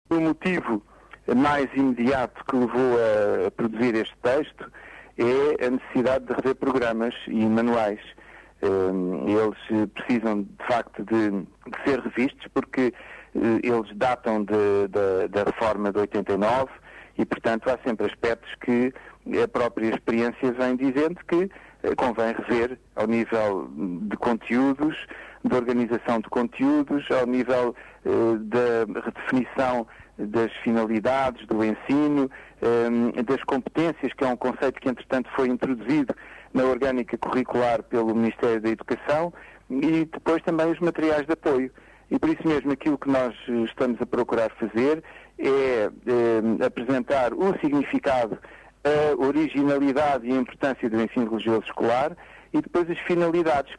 O motivo mais imediato que levou a produzir este texto é a necessidade de rever programas e manuais. Eles precisam, de facto, de ser revistos porque eles datam da reforma de 89 e, portanto, há sempre aspectos que a própria experiência vem dizendo que convém rever ao nível de conteúdos, de organização de conteúdos, ao nível da redefinição das finalidades do ensino, das competências, que é um conceito que, entretanto, foi introduzido na orgânica curricular pelo Ministério da Educação, e depois também os materiais de apoio. E por isso mesmo aquilo que nós estamos a procurar fazer é apresentar o significado, a originalidade e a importância do ensino religioso escolar e depois as finalidades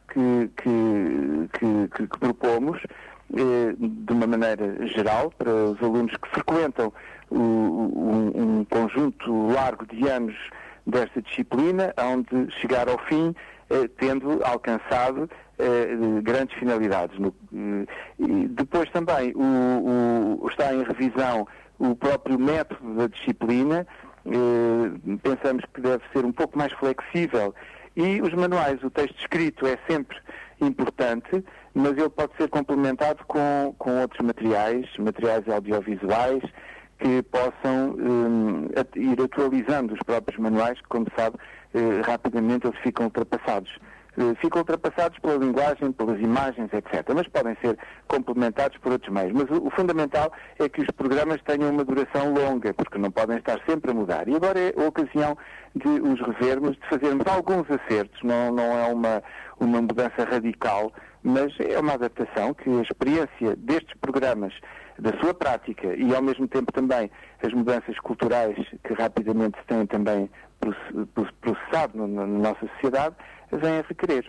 que propomos de uma maneira geral para os alunos que frequentam um conjunto largo de anos desta disciplina, onde chegar ao fim tendo alcançado grandes finalidades. E depois também está em revisão o próprio método da disciplina. Pensamos que deve ser um pouco mais flexível, e os manuais, o texto escrito é sempre importante, mas ele pode ser complementado com outros materiais audiovisuais que possam ir atualizando os próprios manuais, que, como sabe, rapidamente eles ficam ultrapassados. Ficam ultrapassados pela linguagem, pelas imagens, etc. Mas podem ser complementados por outros meios. Mas o fundamental é que os programas tenham uma duração longa, porque não podem estar sempre a mudar. E agora é a ocasião de os revermos, de fazermos alguns acertos. Não é uma mudança radical, mas é uma adaptação que a experiência destes programas, da sua prática e, ao mesmo tempo, também as mudanças culturais que rapidamente se têm também processado na nossa sociedade, vêm a requerer.